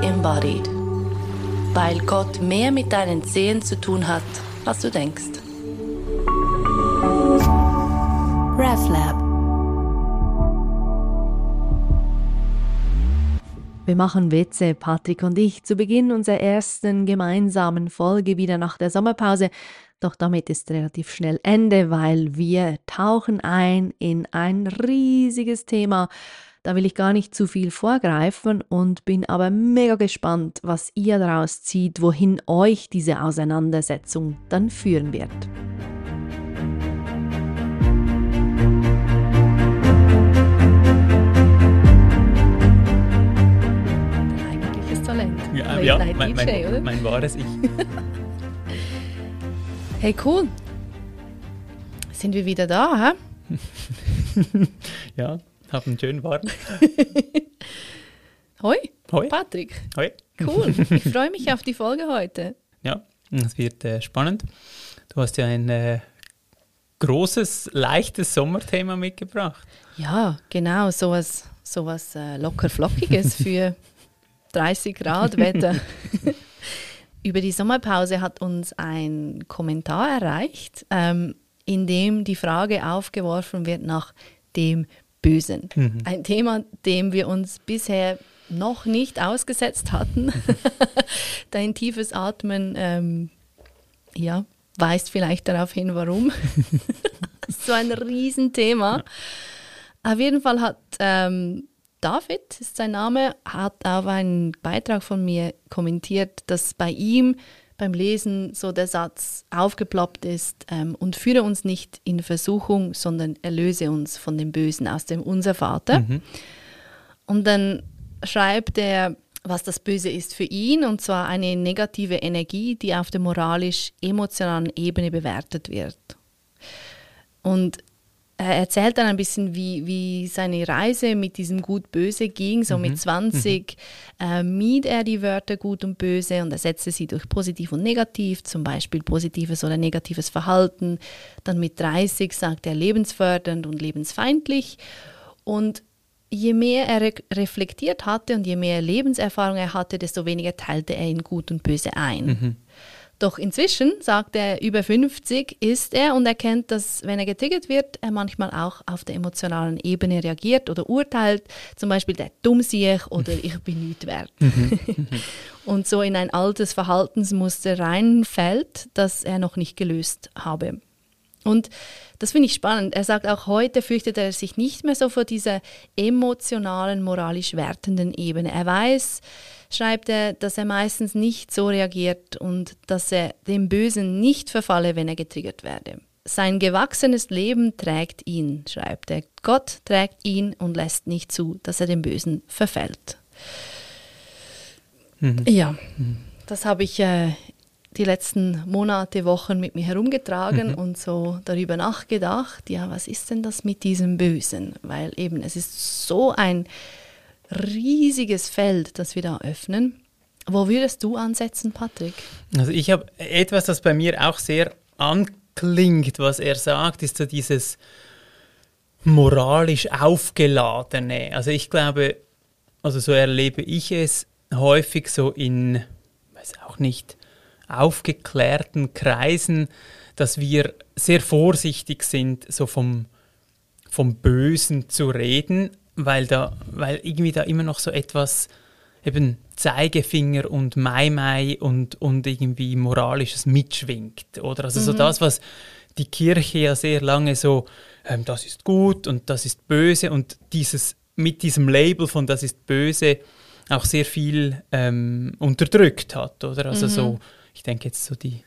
embodied. Weil Gott mehr mit deinen Zehen zu tun hat, als du denkst. RefLab. Wir machen Witze, Patrick und ich, zu Beginn unserer ersten gemeinsamen Folge wieder nach der Sommerpause. Doch damit ist relativ schnell Ende, weil wir tauchen ein in ein riesiges Thema. Da will ich gar nicht zu viel vorgreifen und bin aber mega gespannt, was ihr daraus zieht, wohin euch diese Auseinandersetzung dann führen wird. Ja, mein wahres Ich. Hey, cool. Sind wir wieder da, hä? Ja, haben einen schönen Warten. Hoi, Hoi. Patrick. Hoi. Cool, ich freue mich auf die Folge heute. Ja, es wird spannend. Du hast ja ein großes, leichtes Sommerthema mitgebracht. Ja, genau, sowas locker Flockiges für 30 Grad Wetter. Über die Sommerpause hat uns ein Kommentar erreicht, in dem die Frage aufgeworfen wird nach dem Bösen. Mhm. Ein Thema, dem wir uns bisher noch nicht ausgesetzt hatten. Dein tiefes Atmen weist vielleicht darauf hin, warum. So ein Riesenthema. Ja. Auf jeden Fall hat David, ist sein Name, hat auf einen Beitrag von mir kommentiert, dass bei ihm beim Lesen so der Satz aufgeploppt ist, und führe uns nicht in Versuchung, sondern erlöse uns von dem Bösen aus dem Unser Vater. Mhm. Und dann schreibt er, was das Böse ist für ihn, und zwar eine negative Energie, die auf der moralisch-emotionalen Ebene bewertet wird. Und er erzählt dann ein bisschen, wie seine Reise mit diesem Gut-Böse ging. So mit 20 mied er die Wörter Gut und Böse und ersetzte sie durch Positiv und Negativ, zum Beispiel positives oder negatives Verhalten. Dann mit 30 sagt er lebensfördernd und lebensfeindlich. Und je mehr er reflektiert hatte und je mehr Lebenserfahrung er hatte, desto weniger teilte er in Gut und Böse ein. Mhm. Doch inzwischen, sagt er, über 50 ist er und erkennt, dass, wenn er getriggert wird, er manchmal auch auf der emotionalen Ebene reagiert oder urteilt, zum Beispiel der Dummsiech oder ich bin nicht wert. Und so in ein altes Verhaltensmuster reinfällt, das er noch nicht gelöst habe. Und das finde ich spannend. Er sagt, auch heute fürchtet er sich nicht mehr so vor dieser emotionalen, moralisch wertenden Ebene. Er weiß, schreibt er, dass er meistens nicht so reagiert und dass er dem Bösen nicht verfalle, wenn er getriggert werde. Sein gewachsenes Leben trägt ihn, schreibt er. Gott trägt ihn und lässt nicht zu, dass er dem Bösen verfällt. Mhm. Ja, das habe ich die letzten Monate, Wochen mit mir herumgetragen und so darüber nachgedacht, ja, was ist denn das mit diesem Bösen? Weil eben, es ist so ein riesiges Feld, das wir da öffnen. Wo würdest du ansetzen, Patrick? Also ich habe etwas, das bei mir auch sehr anklingt, was er sagt, ist so dieses moralisch Aufgeladene. Also ich glaube, also so erlebe ich es häufig so in, weiß auch nicht, aufgeklärten Kreisen, dass wir sehr vorsichtig sind, so vom Bösen zu reden, weil irgendwie da immer noch so etwas eben Zeigefinger und Mai und irgendwie Moralisches mitschwingt, oder? Also so das, was die Kirche ja sehr lange so, das ist gut und das ist böse und mit diesem Label von das ist böse auch sehr viel unterdrückt hat, oder? Also so, ich denke jetzt so die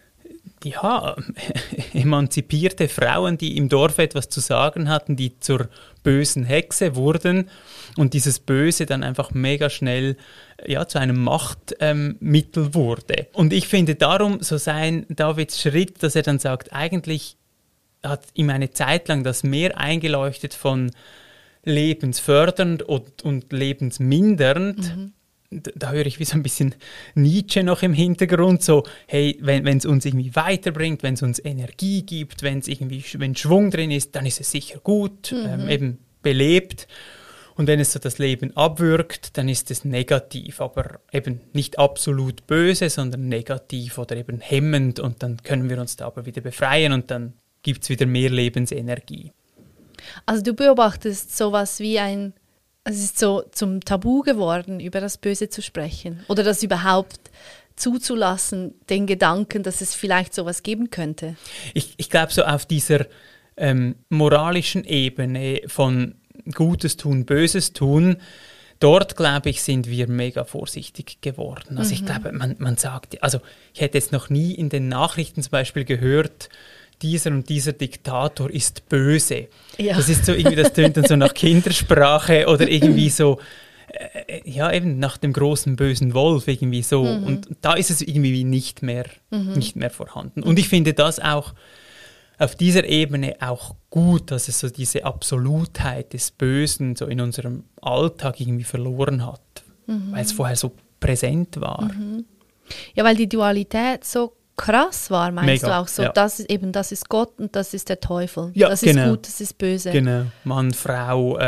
emanzipierte Frauen, die im Dorf etwas zu sagen hatten, die zur bösen Hexe wurden und dieses Böse dann einfach mega schnell zu einem Machtmittel wurde. Und ich finde darum so sein Davids Schritt, dass er dann sagt, eigentlich hat ihm eine Zeit lang das mehr eingeleuchtet von lebensfördernd und lebensmindernd. Da höre ich wie so ein bisschen Nietzsche noch im Hintergrund, so, hey, wenn es uns irgendwie weiterbringt, wenn es uns Energie gibt, wenn Schwung drin ist, dann ist es sicher gut, eben belebt. Und wenn es so das Leben abwürgt, dann ist es negativ, aber eben nicht absolut böse, sondern negativ oder eben hemmend und dann können wir uns da aber wieder befreien und dann gibt es wieder mehr Lebensenergie. Also du beobachtest sowas wie es ist so zum Tabu geworden, über das Böse zu sprechen oder das überhaupt zuzulassen, den Gedanken, dass es vielleicht sowas geben könnte. Ich glaube, so auf dieser moralischen Ebene von Gutes tun, Böses tun, dort, glaube ich, sind wir mega vorsichtig geworden. Also ich glaube, man sagt, also ich hätte jetzt noch nie in den Nachrichten zum Beispiel gehört, dieser und dieser Diktator ist böse. Ja. Das ist so irgendwie, das tönt dann so nach Kindersprache oder irgendwie so, ja eben nach dem großen bösen Wolf irgendwie so. Und da ist es irgendwie nicht mehr vorhanden. Und ich finde das auch auf dieser Ebene auch gut, dass es so diese Absolutheit des Bösen so in unserem Alltag irgendwie verloren hat, weil es vorher so präsent war. Ja, weil die Dualität so krass war, meinst Mega, du auch so, ja. das ist Gott und das ist der Teufel. Ja, das genau. ist gut, das ist böse. Genau, Mann, Frau,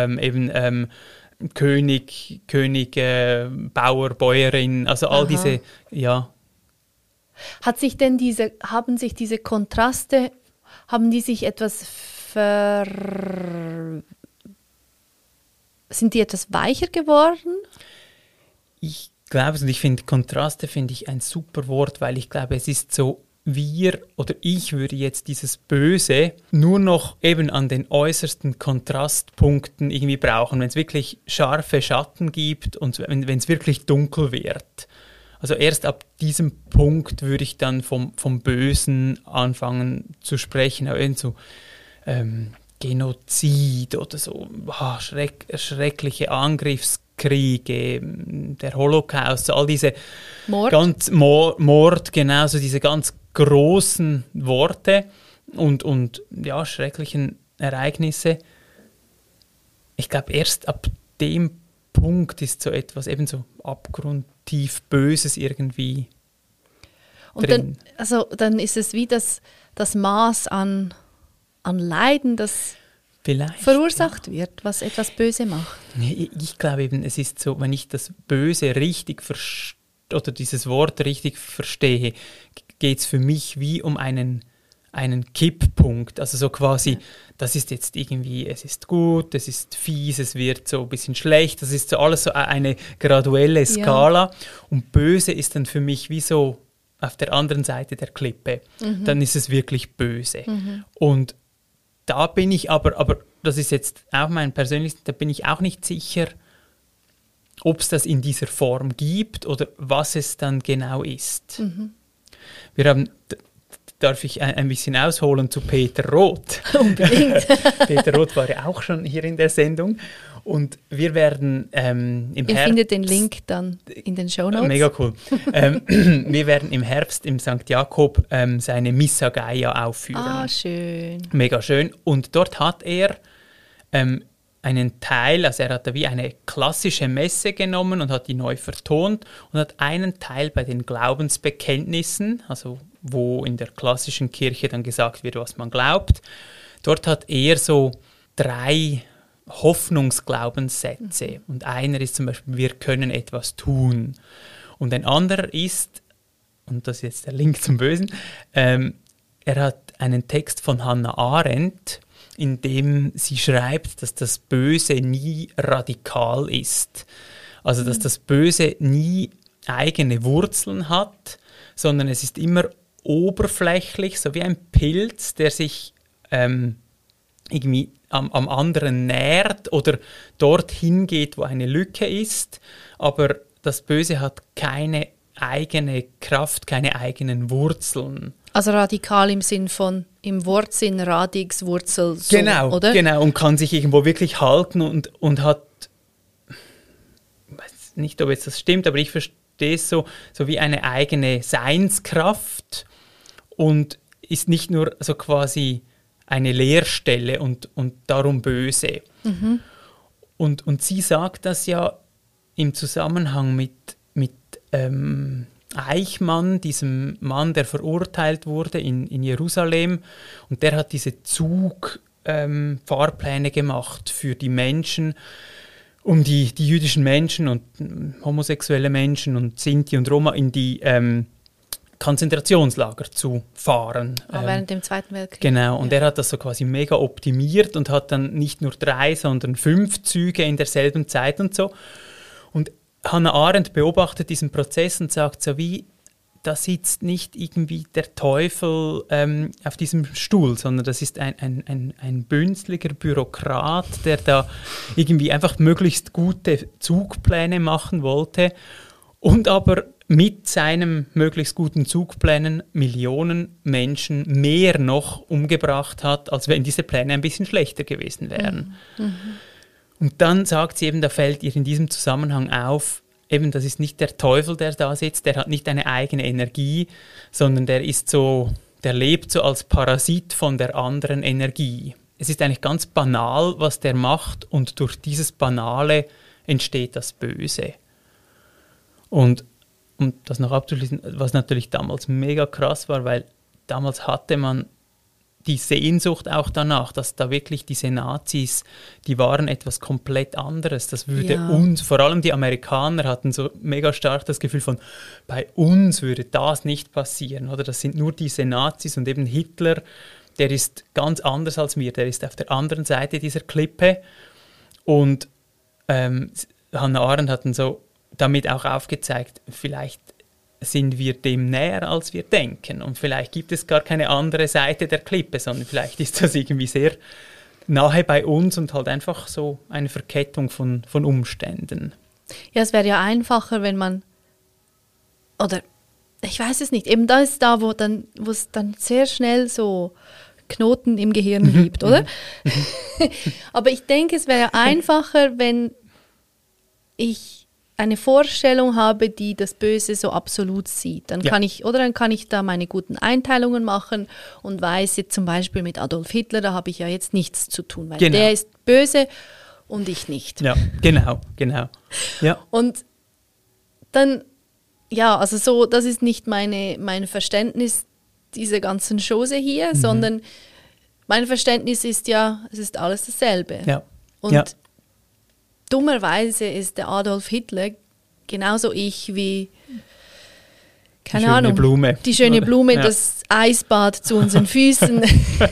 König, Bauer, Bäuerin, also all diese, ja. Haben sich diese Kontraste, haben die sich etwas sind die etwas weicher geworden? Ich glaube es und ich finde Kontraste finde ich ein super Wort, weil ich glaube, es ist so, ich würde jetzt dieses Böse nur noch eben an den äußersten Kontrastpunkten irgendwie brauchen, wenn es wirklich scharfe Schatten gibt und wenn es wirklich dunkel wird. Also erst ab diesem Punkt würde ich dann vom Bösen anfangen zu sprechen, aber eben so Genozid oder so schreckliche Angriffskriege, der Holocaust, so all diese Mord, genau, so diese ganz großen Worte und ja, schrecklichen Ereignisse. Ich glaube, erst ab dem Punkt ist so etwas eben so abgrundtief Böses irgendwie und drin. Dann ist es wie das Maß an Leiden, das vielleicht verursacht wird, was etwas böse macht. Ich glaube eben, es ist so, wenn ich das Böse richtig oder dieses Wort richtig verstehe, geht es für mich wie um einen Kipppunkt. Also so quasi, das ist jetzt irgendwie, es ist gut, es ist fies, es wird so ein bisschen schlecht, das ist so alles so eine graduelle Skala. Ja. Und böse ist dann für mich wie so auf der anderen Seite der Klippe. Dann ist es wirklich böse. Und da bin ich aber das ist jetzt auch mein persönliches, da bin ich auch nicht sicher, ob es das in dieser Form gibt oder was es dann genau ist. Wir haben, darf ich ein bisschen ausholen zu Peter Roth? Unbedingt. Peter Roth war ja auch schon hier in der Sendung und wir werden im Herbst... Ihr findet den Link dann in den Shownotes. Mega cool. Wir werden im Herbst im St. Jakob seine Missa Gaia aufführen. Ah, schön. Mega schön. Und dort hat er einen Teil, also er hat da wie eine klassische Messe genommen und hat die neu vertont und hat einen Teil bei den Glaubensbekenntnissen, also wo in der klassischen Kirche dann gesagt wird, was man glaubt. Dort hat er so 3 Hoffnungsglaubenssätze und einer ist zum Beispiel, wir können etwas tun. Und ein anderer ist, und das ist jetzt der Link zum Bösen, er hat einen Text von Hannah Arendt, in dem sie schreibt, dass das Böse nie radikal ist. Also dass das Böse nie eigene Wurzeln hat, sondern es ist immer oberflächlich, so wie ein Pilz, der sich irgendwie am anderen nährt oder dorthin geht, wo eine Lücke ist. Aber das Böse hat keine eigene Kraft, keine eigenen Wurzeln. Also radikal im Sinn von, im Wortsinn Radix, Wurzel, so, genau, oder? Genau, und kann sich irgendwo wirklich halten und hat, ich weiß nicht, ob jetzt das stimmt, aber ich verstehe es so wie eine eigene Seinskraft und ist nicht nur so quasi eine Leerstelle und darum böse. Und sie sagt das ja im Zusammenhang mit Eichmann, diesem Mann, der verurteilt wurde in Jerusalem. Und der hat diese Fahrpläne gemacht für die Menschen, um die jüdischen Menschen und homosexuelle Menschen und Sinti und Roma in die Konzentrationslager zu fahren. Während dem Zweiten Weltkrieg. Genau, und er hat das so quasi mega optimiert und hat dann nicht nur 3, sondern 5 Züge in derselben Zeit und so. Und Hannah Arendt beobachtet diesen Prozess und sagt so wie, da sitzt nicht irgendwie der Teufel auf diesem Stuhl, sondern das ist ein bünzliger Bürokrat, der da irgendwie einfach möglichst gute Zugpläne machen wollte und aber mit seinen möglichst guten Zugplänen Millionen Menschen mehr noch umgebracht hat, als wenn diese Pläne ein bisschen schlechter gewesen wären. Mhm. Und dann sagt sie eben, da fällt ihr in diesem Zusammenhang auf, eben, das ist nicht der Teufel, der da sitzt, der hat nicht eine eigene Energie, sondern der lebt so als Parasit von der anderen Energie. Es ist eigentlich ganz banal, was der macht, und durch dieses Banale entsteht das Böse. Und um das noch abzuschließen, was natürlich damals mega krass war, weil damals hatte man die Sehnsucht auch danach, dass da wirklich diese Nazis, die waren etwas komplett anderes. Das würde uns, vor allem die Amerikaner hatten so mega stark das Gefühl von, bei uns würde das nicht passieren. Oder das sind nur diese Nazis, und eben Hitler, der ist ganz anders als wir, der ist auf der anderen Seite dieser Klippe. Und Hannah Arendt hat dann so damit auch aufgezeigt, vielleicht sind wir dem näher, als wir denken. Und vielleicht gibt es gar keine andere Seite der Klippe, sondern vielleicht ist das irgendwie sehr nahe bei uns und halt einfach so eine Verkettung von Umständen. Ja, es wäre ja einfacher, wenn man, oder ich weiß es nicht, eben da ist da, wo es dann sehr schnell so Knoten im Gehirn gibt, oder? Aber ich denke, es wäre einfacher, wenn ich eine Vorstellung habe, die das Böse so absolut sieht. Dann kann ich da meine guten Einteilungen machen und weiß jetzt zum Beispiel mit Adolf Hitler, da habe ich ja jetzt nichts zu tun, weil der ist böse und ich nicht. Ja, genau. Ja. Und dann, also so, das ist nicht mein Verständnis dieser ganzen Chose hier, sondern mein Verständnis ist es ist alles dasselbe. Ja. Und dummerweise ist der Adolf Hitler genauso ich wie, keine Ahnung, die schöne Blume, das Eisbad zu unseren Füßen.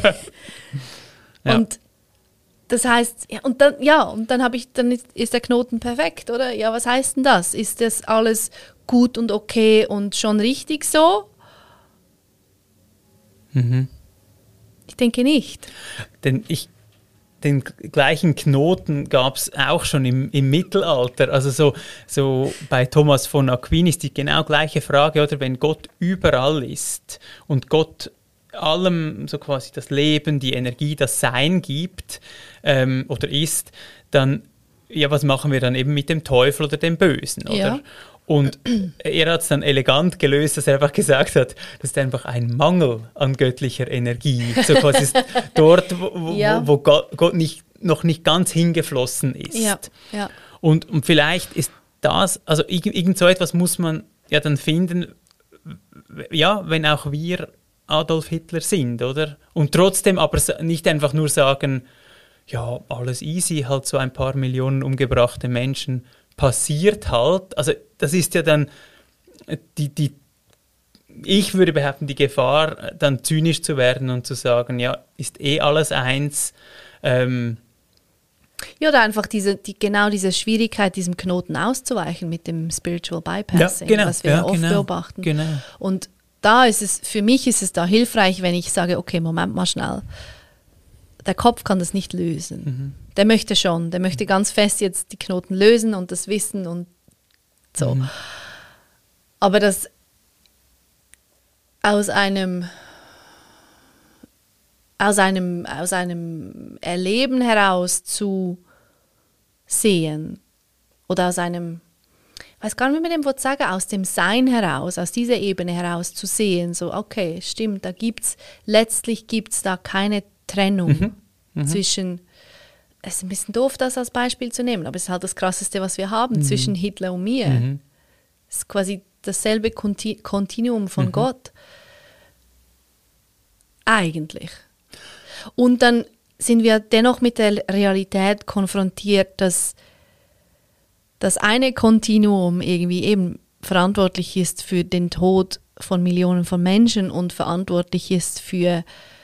Und das heißt, und dann ist der Knoten perfekt, oder? Ja, was heißt denn das? Ist das alles gut und okay und schon richtig so? Ich denke nicht. Den gleichen Knoten gab es auch schon im Mittelalter. Also so bei Thomas von Aquin ist die genau gleiche Frage, oder? Wenn Gott überall ist und Gott allem so quasi das Leben, die Energie, das Sein gibt oder ist, dann, was machen wir dann eben mit dem Teufel oder dem Bösen, oder? Ja. Und er hat es dann elegant gelöst, dass er einfach gesagt hat, das ist einfach ein Mangel an göttlicher Energie. So quasi ist dort, wo Gott noch nicht ganz hingeflossen ist. Ja. Und vielleicht ist das, also irgend so etwas muss man ja dann finden, wenn auch wir Adolf Hitler sind, oder? Und trotzdem aber nicht einfach nur sagen, ja, alles easy, halt so ein paar Millionen umgebrachte Menschen, passiert halt. Also das ist ja dann ich würde behaupten, die Gefahr, dann zynisch zu werden und zu sagen, ja, ist alles eins. Oder einfach diese Schwierigkeit, diesem Knoten auszuweichen mit dem Spiritual Bypassing, was wir oft beobachten. Genau. Und für mich ist es da hilfreich, wenn ich sage, okay, Moment mal schnell, der Kopf kann das nicht lösen. Der möchte ganz fest jetzt die Knoten lösen und das Wissen und so. Aber das aus einem Erleben heraus zu sehen oder aus einem, ich weiß gar nicht, wie man dem Wort sagen, aus dem Sein heraus, aus dieser Ebene heraus zu sehen, so okay, stimmt, letztlich gibt es da keine Trennung zwischen, es ist ein bisschen doof, das als Beispiel zu nehmen, aber es ist halt das Krasseste, was wir haben zwischen Hitler und mir. Es ist quasi dasselbe Kontinuum von Gott. Eigentlich. Und dann sind wir dennoch mit der Realität konfrontiert, dass das eine Kontinuum irgendwie eben verantwortlich ist für den Tod von Millionen von Menschen und verantwortlich ist für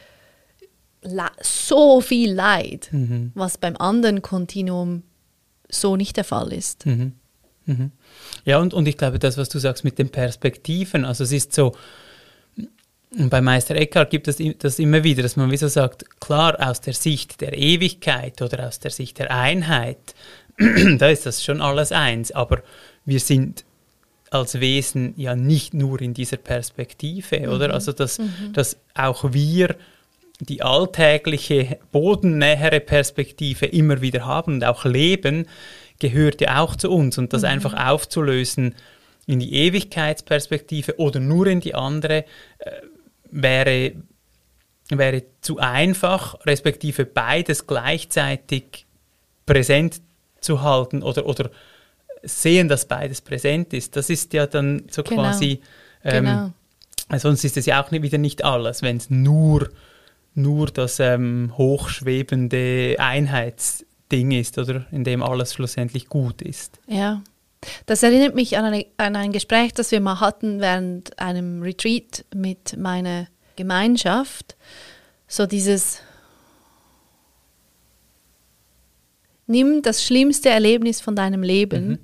so viel Leid, was beim anderen Kontinuum so nicht der Fall ist. Ja, und ich glaube, das, was du sagst mit den Perspektiven, also es ist so, bei Meister Eckhart gibt es das immer wieder, dass man wie so sagt, klar, aus der Sicht der Ewigkeit oder aus der Sicht der Einheit, da ist das schon alles eins, aber wir sind als Wesen ja nicht nur in dieser Perspektive, oder? Also, dass auch wir die alltägliche, bodennähere Perspektive immer wieder haben und auch leben, gehört ja auch zu uns. Und das einfach aufzulösen in die Ewigkeitsperspektive oder nur in die andere, wäre zu einfach, respektive beides gleichzeitig präsent zu halten oder sehen, dass beides präsent ist. Das ist ja dann so quasi, sonst ist es ja auch wieder nicht alles, wenn es nur das hochschwebende Einheitsding ist, oder in dem alles schlussendlich gut ist. Ja, das erinnert mich an ein Gespräch, das wir mal hatten während einem Retreat mit meiner Gemeinschaft. So dieses, nimm das schlimmste Erlebnis von deinem Leben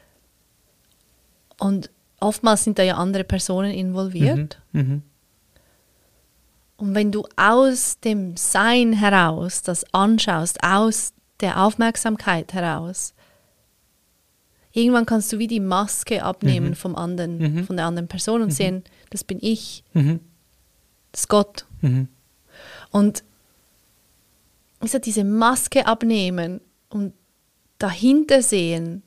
und oftmals sind da ja andere Personen involviert. Und wenn du aus dem Sein heraus das anschaust, aus der Aufmerksamkeit heraus, irgendwann kannst du wie die Maske abnehmen vom anderen, von der anderen Person und sehen, das bin ich, das ist Gott. Und ich sage, diese Maske abnehmen und dahinter sehen,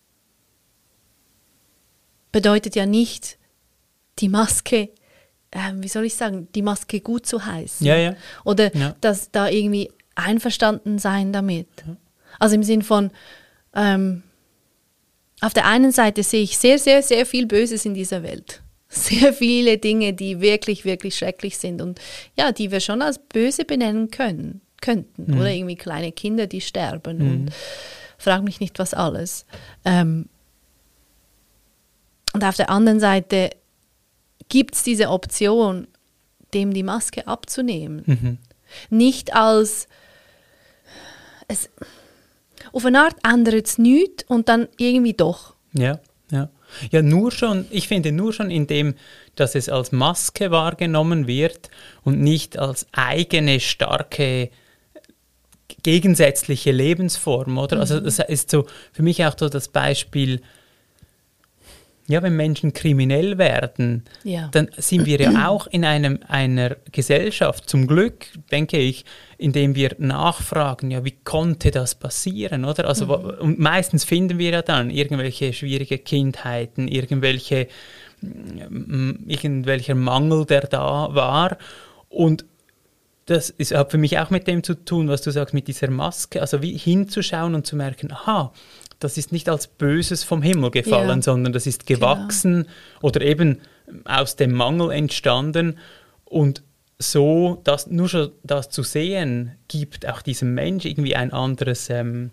bedeutet ja nicht, die Maske, wie soll ich sagen, die Maske gut zu heißen. Ja. Oder dass da irgendwie einverstanden sein damit. Also im Sinn von, auf der einen Seite sehe ich sehr, sehr, sehr viel Böses in dieser Welt. Sehr viele Dinge, die wirklich, wirklich schrecklich sind und ja, die wir schon als böse benennen könnten. Oder irgendwie kleine Kinder, die sterben und frag mich nicht, was alles. Und auf der anderen Seite gibt es diese Option, dem die Maske abzunehmen. Nicht als, auf eine Art ändert es nichts und dann irgendwie doch. Ja, ich finde nur schon in dem, dass es als Maske wahrgenommen wird und nicht als eigene, starke, gegensätzliche Lebensform, oder? Also das ist so für mich auch so das Beispiel, ja, wenn Menschen kriminell werden, dann sind wir ja auch in einer Gesellschaft, zum Glück, denke ich, in dem wir nachfragen, ja, wie konnte das passieren, oder? Also, und meistens finden wir ja dann irgendwelche schwierige Kindheiten, irgendwelcher Mangel, der da war. Und das hat für mich auch mit dem zu tun, was du sagst, mit dieser Maske, also wie hinzuschauen und zu merken, aha, das ist nicht als Böses vom Himmel gefallen, sondern das ist gewachsen oder eben aus dem Mangel entstanden. Und so, nur schon das zu sehen, gibt auch diesem Mensch irgendwie ein anderes, Sein,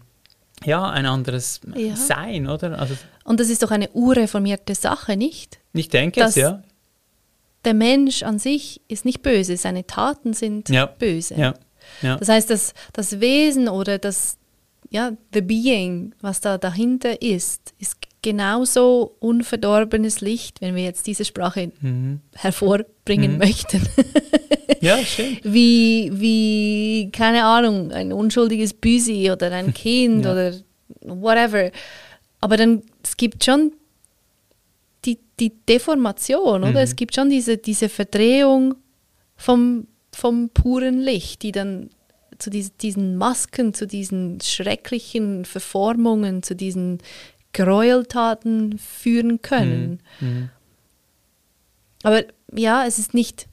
oder? Also, und das ist doch eine urreformierte Sache, nicht? Ich denke es, ja. Der Mensch an sich ist nicht böse, seine Taten sind böse. Ja. Das heißt, das Wesen oder the being, was da dahinter ist genauso unverdorbenes Licht, wenn wir jetzt diese Sprache hervorbringen möchten. Ja, stimmt. Wie, keine Ahnung, ein unschuldiges Büsi oder ein Kind oder whatever. Aber dann, es gibt schon die Deformation, oder? Es gibt schon diese Verdrehung vom puren Licht, die dann zu diesen Masken, zu diesen schrecklichen Verformungen, zu diesen Gräueltaten führen können. Aber ja, es ist nicht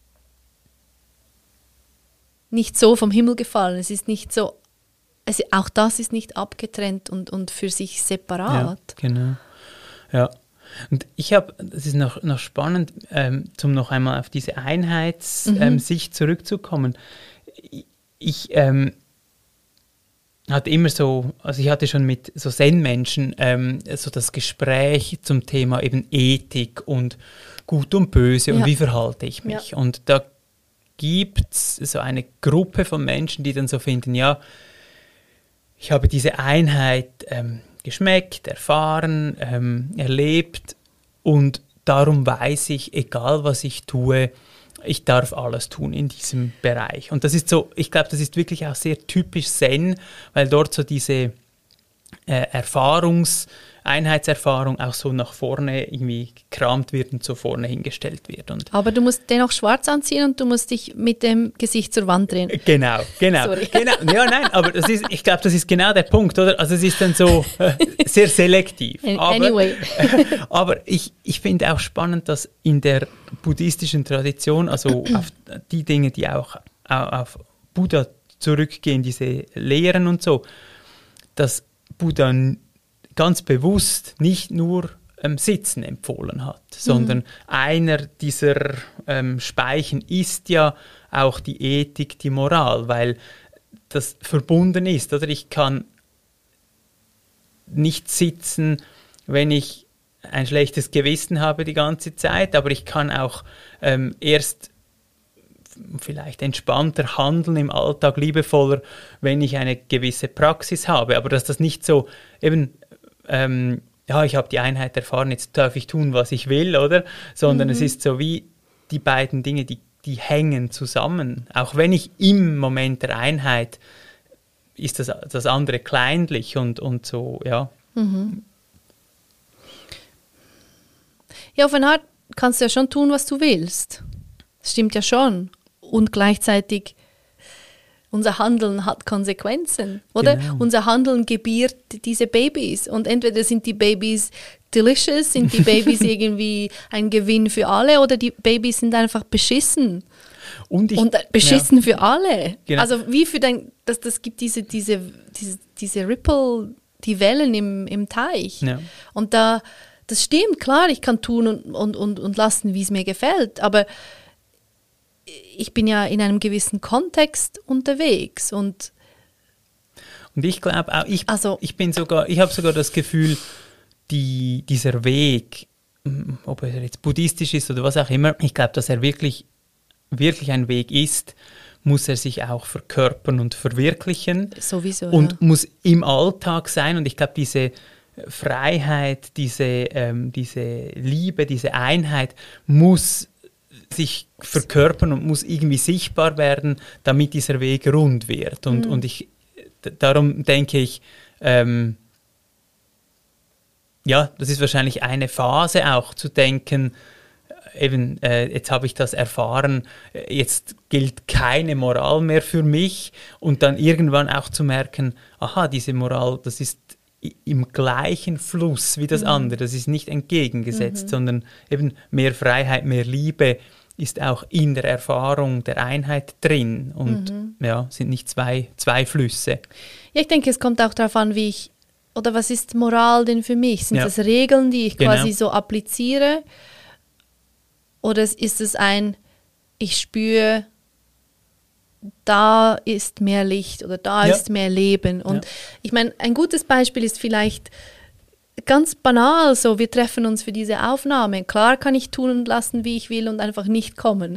so vom Himmel gefallen. Es ist nicht so, auch das ist nicht abgetrennt und für sich separat. Ja, genau. Ja. Und das ist noch spannend, um noch einmal auf diese Einheitssicht zurückzukommen. hatte immer so, also ich hatte schon mit so Zen-Menschen so das Gespräch zum Thema eben Ethik und Gut und Böse und wie verhalte ich mich. Ja. Und da gibt es so eine Gruppe von Menschen, die dann so finden, ja, ich habe diese Einheit geschmeckt, erfahren, erlebt und darum weiß ich, egal was ich tue, ich darf alles tun in diesem Bereich. Und das ist so, ich glaube, das ist auch sehr typisch Zen, weil dort so diese Einheitserfahrung auch so nach vorne irgendwie gekramt wird und so vorne hingestellt wird. Und aber du musst dennoch schwarz anziehen und du musst dich mit dem Gesicht zur Wand drehen. Genau. Sorry. Genau. Ja, nein, aber ich glaube, das ist genau der Punkt, oder? Also es ist dann so sehr selektiv. Anyway. Aber ich finde auch spannend, dass in der buddhistischen Tradition, also auf die Dinge, die auch auf Buddha zurückgehen, diese Lehren und so, dass Buddha ganz bewusst nicht nur Sitzen empfohlen hat, sondern einer dieser Speichen ist ja auch die Ethik, die Moral, weil das verbunden ist. Oder ich kann nicht sitzen, wenn ich ein schlechtes Gewissen habe die ganze Zeit, aber ich kann auch erst vielleicht entspannter handeln im Alltag, liebevoller, wenn ich eine gewisse Praxis habe. Aber dass das nicht so eben ich habe die Einheit erfahren, jetzt darf ich tun, was ich will, oder? Sondern es ist so wie die beiden Dinge, die hängen zusammen. Auch wenn ich im Moment der Einheit, ist das andere kleinlich und so, ja. Ja, auf eine Art kannst du ja schon tun, was du willst. Das stimmt ja schon. Und gleichzeitig unser Handeln hat Konsequenzen, oder? Genau. Unser Handeln gebiert diese Babys. Und entweder sind die Babys delicious, sind die Babys irgendwie ein Gewinn für alle oder die Babys sind einfach beschissen. Und beschissen für alle. Genau. Also wie für das gibt diese Ripple, die Wellen im Teich. Ja. Und das stimmt, klar, ich kann tun und lassen, wie es mir gefällt, aber ich bin ja in einem gewissen Kontext unterwegs und ich glaube auch, ich habe sogar das Gefühl, dieser Weg, ob er jetzt buddhistisch ist oder was auch immer, ich glaube, dass er wirklich ein Weg ist, muss er sich auch verkörpern und verwirklichen. Sowieso, und muss im Alltag sein. Und ich glaube, diese Freiheit, diese Liebe, diese Einheit muss sich verkörpern und muss irgendwie sichtbar werden, damit dieser Weg rund wird. Und darum denke ich, das ist wahrscheinlich eine Phase auch zu denken, eben, jetzt habe ich das erfahren, jetzt gilt keine Moral mehr für mich und dann irgendwann auch zu merken, aha, diese Moral, das ist im gleichen Fluss wie das andere, das ist nicht entgegengesetzt, sondern eben mehr Freiheit, mehr Liebe ist auch in der Erfahrung der Einheit drin und sind nicht zwei Flüsse. Ja, ich denke, es kommt auch darauf an, was ist Moral denn für mich? Sind das Regeln, die ich quasi so appliziere? Oder ist es ich spüre, da ist mehr Licht oder da ist mehr Leben? Und ich meine, ein gutes Beispiel ist vielleicht ganz banal so, wir treffen uns für diese Aufnahme. Klar kann ich tun und lassen, wie ich will und einfach nicht kommen.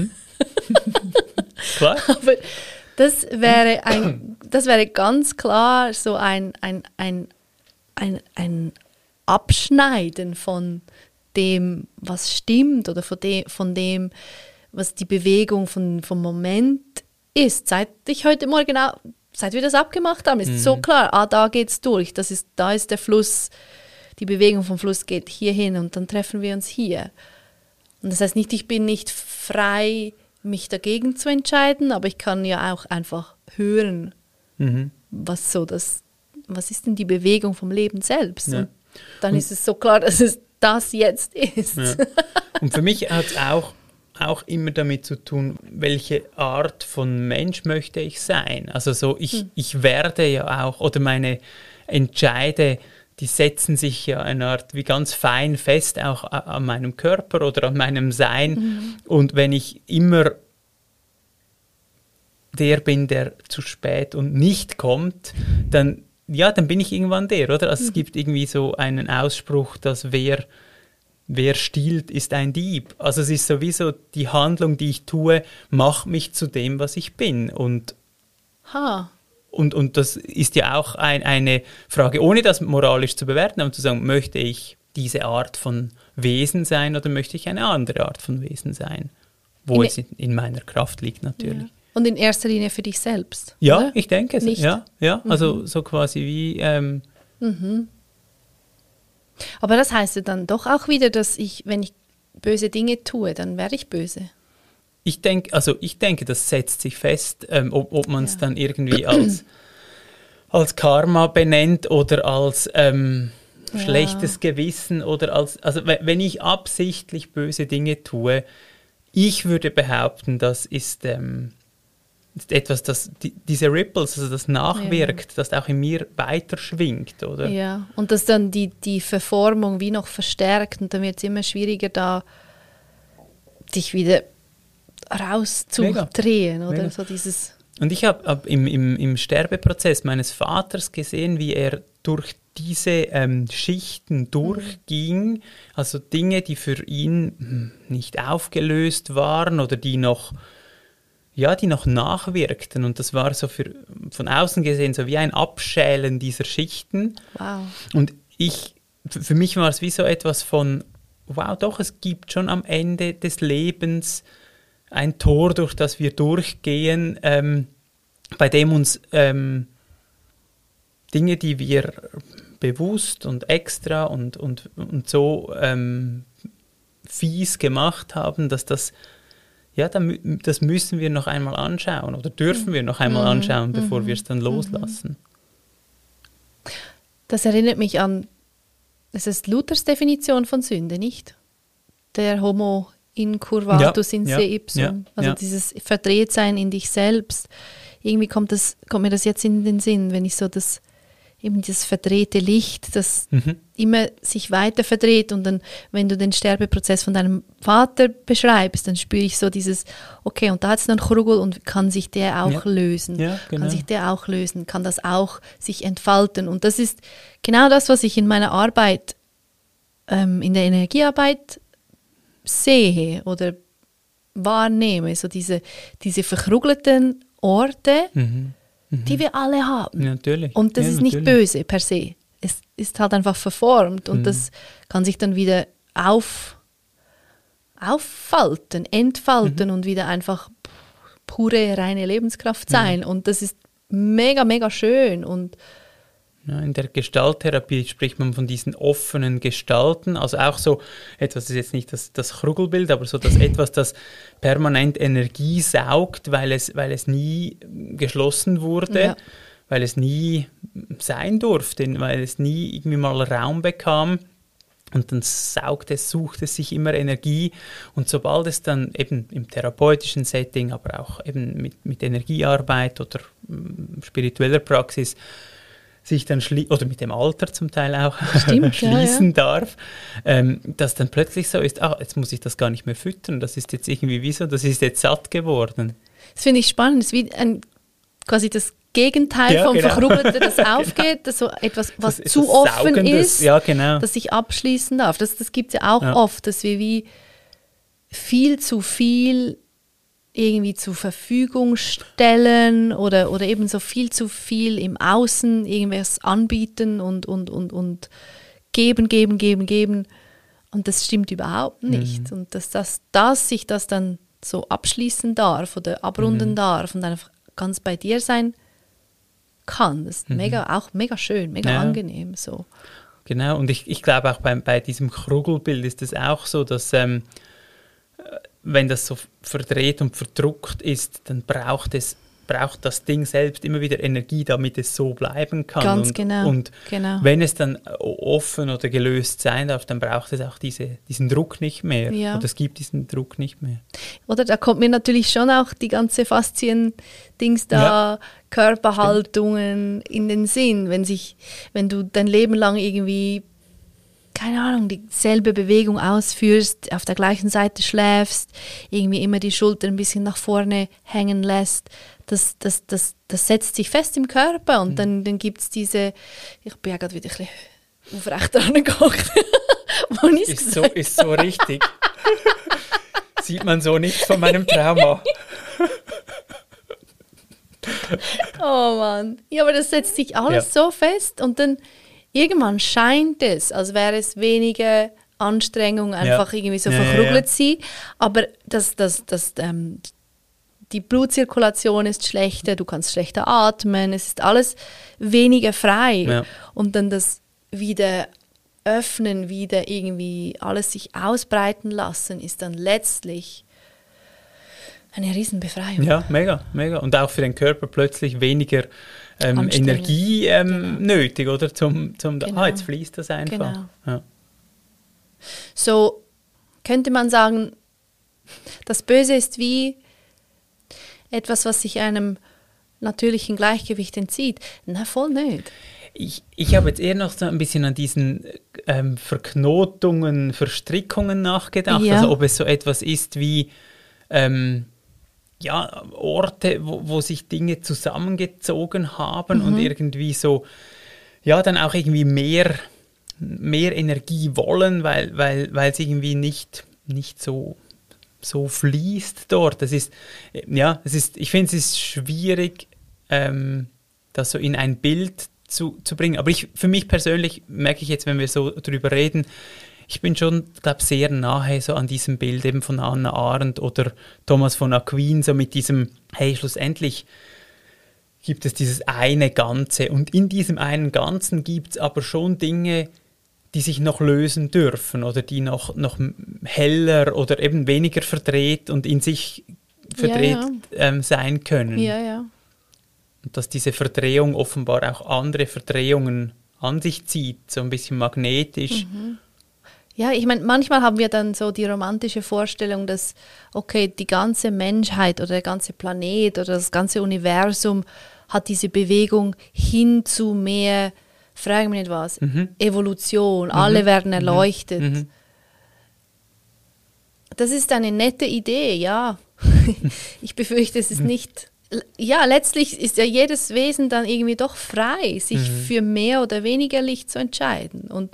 Klar. Aber das wäre ganz klar so ein Abschneiden von dem, was stimmt oder von dem, was die Bewegung vom Moment ist. Seit wir das abgemacht haben, ist so klar, da geht's durch, da ist der Fluss, die Bewegung vom Fluss geht hier hin und dann treffen wir uns hier. Und das heißt nicht, ich bin nicht frei, mich dagegen zu entscheiden, aber ich kann ja auch einfach hören, was ist denn die Bewegung vom Leben selbst? Ja. Und dann ist es so klar, dass es das jetzt ist. Ja. Und für mich hat es auch immer damit zu tun, welche Art von Mensch möchte ich sein. Also so, ich werde ja auch, oder meine Entscheide, die setzen sich ja eine Art wie ganz fein fest, auch an meinem Körper oder an meinem Sein. Und wenn ich immer der bin, der zu spät und nicht kommt, dann bin ich irgendwann der, oder? Also es gibt irgendwie so einen Ausspruch, dass wer stiehlt, ist ein Dieb. Also es ist sowieso die Handlung, die ich tue, macht mich zu dem, was ich bin. Und das ist ja auch eine Frage, ohne das moralisch zu bewerten, aber zu sagen, möchte ich diese Art von Wesen sein oder möchte ich eine andere Art von Wesen sein? Wo es in meiner Kraft liegt natürlich. Ja. Und in erster Linie für dich selbst, ja, oder? Ich denke es. Nicht? Ja, also so quasi wie... Aber das heißt ja dann doch auch wieder, dass wenn ich böse Dinge tue, dann werde ich böse. Ich denke, das setzt sich fest, ob man es dann irgendwie als Karma benennt oder als schlechtes Gewissen oder also wenn ich absichtlich böse Dinge tue, ich würde behaupten, das ist etwas, das diese Ripples, also das nachwirkt, das auch in mir weiterschwingt, oder? Ja, und das dann die Verformung wie noch verstärkt und dann wird es immer schwieriger, da dich wieder rauszudrehen, oder? Mega. So dieses... Und ich habe im Sterbeprozess meines Vaters gesehen, wie er durch diese Schichten durchging, also Dinge, die für ihn nicht aufgelöst waren oder die noch nachwirkten. Und das war so von außen gesehen so wie ein Abschälen dieser Schichten. Wow. Und für mich war es wie so etwas von, wow, doch, es gibt schon am Ende des Lebens ein Tor, durch das wir durchgehen, bei dem uns Dinge, die wir bewusst und extra und so fies gemacht haben, dass das müssen wir noch einmal anschauen oder dürfen wir noch einmal anschauen, bevor wir es dann loslassen. Das erinnert mich an, das ist Luthers Definition von Sünde, nicht? Der Homo incurvatus in se ipsum. Also dieses Verdrehtsein in dich selbst. Irgendwie kommt mir das jetzt in den Sinn, wenn ich so das verdrehte Licht, das immer sich weiter verdreht und dann, wenn du den Sterbeprozess von deinem Vater beschreibst, dann spüre ich so dieses, okay, und da hat es einen Krugel und kann sich der auch lösen? Ja, genau. Kann sich der auch lösen? Kann das auch sich entfalten? Und das ist genau das, was ich in meiner Arbeit, in der Energiearbeit sehe oder wahrnehme, so diese verkrugelten Orte, die wir alle haben. Natürlich. Und das ist nicht böse per se. Es ist halt einfach verformt und das kann sich dann wieder entfalten und wieder einfach pure, reine Lebenskraft sein. Und das ist mega, mega schön. Und in der Gestalttherapie spricht man von diesen offenen Gestalten, also auch so etwas, das ist jetzt nicht das Krugelbild, aber so etwas, das permanent Energie saugt, weil es nie geschlossen wurde, weil es nie sein durfte, weil es nie irgendwie mal Raum bekam. Und dann sucht es sich immer Energie. Und sobald es dann eben im therapeutischen Setting, aber auch eben mit Energiearbeit oder spiritueller Praxis sich dann oder mit dem Alter zum Teil auch schließen darf, dass dann plötzlich so ist, jetzt muss ich das gar nicht mehr füttern, das ist jetzt irgendwie das ist jetzt satt geworden. Das finde ich spannend, das ist wie quasi das Gegenteil vom Verkrugelten, das aufgeht, das so etwas, was das zu offen ist, das sich abschließen darf. Das gibt es ja auch oft, dass wir wie viel zu viel irgendwie zur Verfügung stellen oder eben so viel zu viel im Außen irgendwas anbieten und geben. Und das stimmt überhaupt nicht. Und dass sich das dann so abschließen darf oder abrunden darf und einfach ganz bei dir sein kann. Das ist auch mega schön, mega angenehm. So. Genau, und ich glaube auch bei diesem Krugelbild ist es auch so, dass wenn das so verdreht und verdruckt ist, dann braucht das Ding selbst immer wieder Energie, damit es so bleiben kann. Ganz genau. Und wenn es dann offen oder gelöst sein darf, dann braucht es auch diesen Druck nicht mehr. Ja. Oder es gibt diesen Druck nicht mehr. Oder da kommt mir natürlich schon auch die ganze Faszien-Dings da, Körperhaltungen in den Sinn. Wenn du dein Leben lang irgendwie, keine Ahnung, dieselbe Bewegung ausführst, auf der gleichen Seite schläfst, irgendwie immer die Schulter ein bisschen nach vorne hängen lässt, das setzt sich fest im Körper und dann gibt es diese, ich bin ja gerade wieder ein bisschen aufrecht angeguckt, wo ich ist so richtig. Sieht man so nicht von meinem Trauma. Oh Mann. Ja, aber das setzt sich alles so fest und dann irgendwann scheint es, als wäre es weniger Anstrengung, einfach irgendwie so verkrugelt sein. Aber die Blutzirkulation ist schlechter, du kannst schlechter atmen, es ist alles weniger frei. Ja. Und dann das wieder öffnen, wieder irgendwie alles sich ausbreiten lassen, ist dann letztlich eine Riesenbefreiung. Ja, mega, mega. Und auch für den Körper plötzlich weniger Energie nötig, oder? Genau. Jetzt fließt das einfach. Genau. Ja. So könnte man sagen, das Böse ist wie etwas, was sich einem natürlichen Gleichgewicht entzieht. Na, voll nicht. Ich habe jetzt eher noch so ein bisschen an diesen Verknotungen, Verstrickungen nachgedacht. Ja. Also ob es so etwas ist wie Orte, wo sich Dinge zusammengezogen haben und irgendwie so, dann auch irgendwie mehr Energie wollen, weil es irgendwie nicht so fließt dort. Ich finde, es ist schwierig, das so in ein Bild zu bringen. Aber für mich persönlich merke ich jetzt, wenn wir so drüber reden, ich bin schon, glaube sehr nahe so an diesem Bild eben von Hannah Arendt oder Thomas von Aquin, so mit diesem, hey, schlussendlich gibt es dieses eine Ganze und in diesem einen Ganzen gibt es aber schon Dinge, die sich noch lösen dürfen oder die noch heller oder eben weniger verdreht und in sich verdreht sein können. Ja, ja. Und dass diese Verdrehung offenbar auch andere Verdrehungen an sich zieht, so ein bisschen magnetisch. Ja, ich meine, manchmal haben wir dann so die romantische Vorstellung, dass, okay, die ganze Menschheit oder der ganze Planet oder das ganze Universum hat diese Bewegung hin zu mehr, frage mich nicht was, Evolution, alle werden erleuchtet. Das ist eine nette Idee, ja. Ich befürchte, es ist nicht. Ja, letztlich ist ja jedes Wesen dann irgendwie doch frei, sich für mehr oder weniger Licht zu entscheiden. Und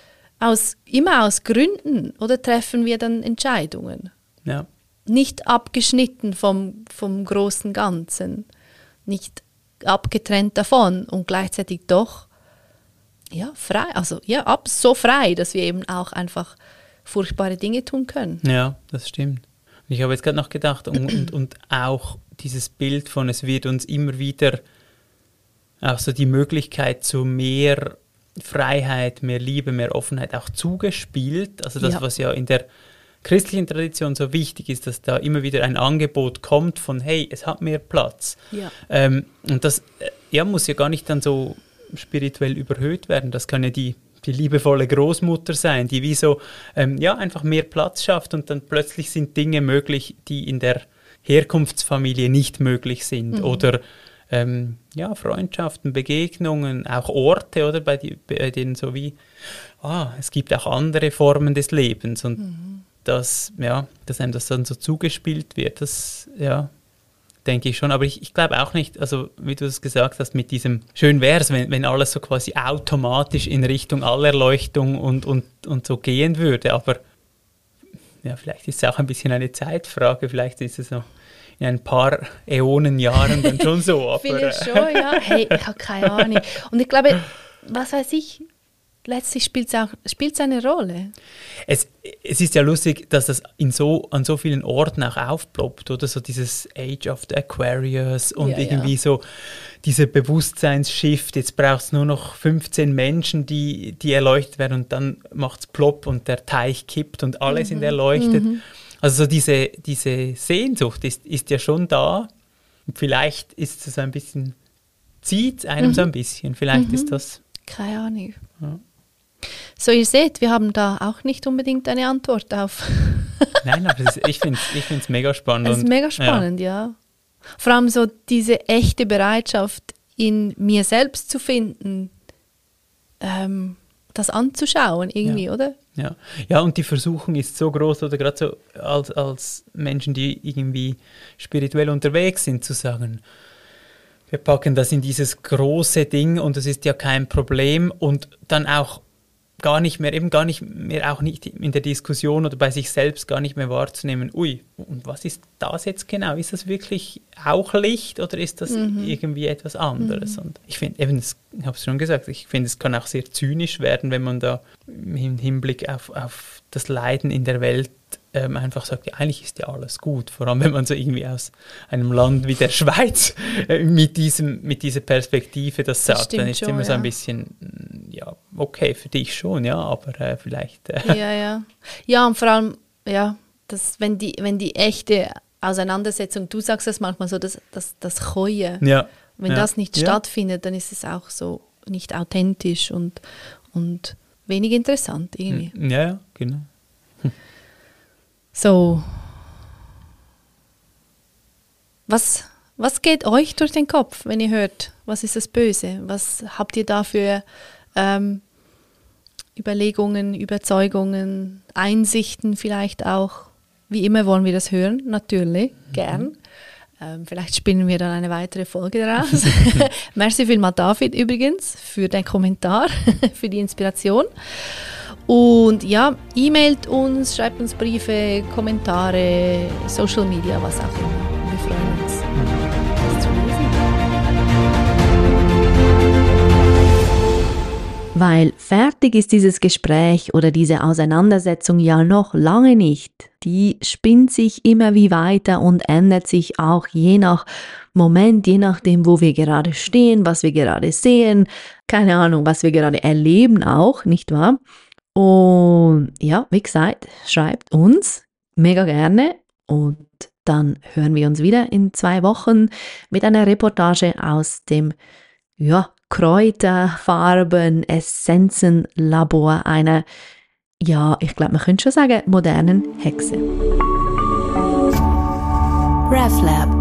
immer aus Gründen, oder treffen wir dann Entscheidungen? Ja. Nicht abgeschnitten vom großen Ganzen, nicht abgetrennt davon und gleichzeitig doch frei, so frei, dass wir eben auch einfach furchtbare Dinge tun können. Ja, das stimmt. Ich habe jetzt gerade noch gedacht und auch dieses Bild von, es wird uns immer wieder auch so die Möglichkeit zu mehr Freiheit, mehr Liebe, mehr Offenheit auch zugespielt. Also das, was ja in der christlichen Tradition so wichtig ist, dass da immer wieder ein Angebot kommt von, hey, es hat mehr Platz. Ja. Und das muss ja gar nicht dann so spirituell überhöht werden. Das kann ja die liebevolle Großmutter sein, die wie so einfach mehr Platz schafft und dann plötzlich sind Dinge möglich, die in der Herkunftsfamilie nicht möglich sind. Oder Freundschaften, Begegnungen, auch Orte, oder bei denen so wie, es gibt auch andere Formen des Lebens und dass einem das dann so zugespielt wird, das, denke ich schon, aber ich glaube auch nicht, also wie du es gesagt hast, mit diesem, schön wäre es, wenn alles so quasi automatisch in Richtung Allerleuchtung und so gehen würde, aber vielleicht ist es auch ein bisschen eine Zeitfrage, vielleicht ist es noch in ein paar Äonenjahren dann schon so. Aber vielleicht schon, ja. Hey, ich habe keine Ahnung. Und ich glaube, was weiß ich, letztlich spielt es eine Rolle. Es ist ja lustig, dass das an so vielen Orten auch aufploppt, oder? So dieses Age of the Aquarius und irgendwie so dieser Bewusstseinsshift. Jetzt braucht es nur noch 15 Menschen, die erleuchtet werden und dann macht es plopp und der Teich kippt und alle sind erleuchtet. Also so diese Sehnsucht ist ja schon da. Und vielleicht ist es ein bisschen, zieht es einem so ein bisschen. Vielleicht ist das. Keine Ahnung. Ja. So, ihr seht, wir haben da auch nicht unbedingt eine Antwort auf. Nein, aber ich finde es mega spannend. Es ist mega spannend, ja. Vor allem so diese echte Bereitschaft in mir selbst zu finden, das anzuschauen irgendwie, oder? Ja. Ja, und die Versuchung ist so groß, oder gerade so als Menschen, die irgendwie spirituell unterwegs sind, zu sagen, wir packen das in dieses große Ding und es ist ja kein Problem und dann auch gar nicht mehr auch nicht in der Diskussion oder bei sich selbst gar nicht mehr wahrzunehmen, ui, und was ist das jetzt genau? Ist das wirklich auch Licht oder ist das irgendwie etwas anderes? Und ich finde, eben, ich habe es schon gesagt, ich finde, es kann auch sehr zynisch werden, wenn man da im Hinblick auf das Leiden in der Welt einfach sagt, ja, eigentlich ist ja alles gut. Vor allem, wenn man so irgendwie aus einem Land wie der Schweiz mit dieser Perspektive das sagt, dann ist es immer so ein bisschen, ja, okay, für dich schon, ja, aber vielleicht... Ja, und vor allem, ja, wenn die echte Auseinandersetzung, du sagst das manchmal so, das Keuen, wenn das nicht stattfindet, dann ist es auch so nicht authentisch und wenig interessant irgendwie. Ja, genau. So, was geht euch durch den Kopf, wenn ihr hört, was ist das Böse? Was habt ihr da für Überlegungen, Überzeugungen, Einsichten vielleicht auch? Wie immer wollen wir das hören, natürlich, gern. Vielleicht spinnen wir dann eine weitere Folge daraus. Merci vielmals, David, übrigens, für den Kommentar, für die Inspiration. Und ja, e-mailt uns, schreibt uns Briefe, Kommentare, Social Media, was auch immer. Wir freuen uns, das zu lesen. Weil fertig ist dieses Gespräch oder diese Auseinandersetzung ja noch lange nicht. Die spinnt sich immer wie weiter und ändert sich auch je nach Moment, je nachdem, wo wir gerade stehen, was wir gerade sehen, keine Ahnung, was wir gerade erleben auch, nicht wahr? Und ja, wie gesagt, schreibt uns mega gerne und dann hören wir uns wieder in 2 Wochen mit einer Reportage aus dem Kräuterfarben-Essenzen-Labor einer, ich glaube, man könnte schon sagen, modernen Hexe. RefLab